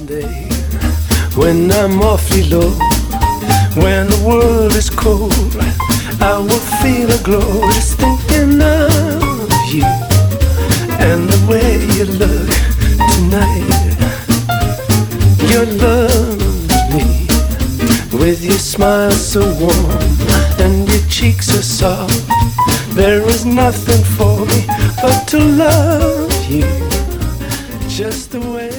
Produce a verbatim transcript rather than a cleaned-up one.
someday when I'm awfully low, when the world is cold, I will feel a glow just thinking of you and the way you look tonight. You love me with your smile so warm and your cheeks are soft. There is nothing for me but to love you just the way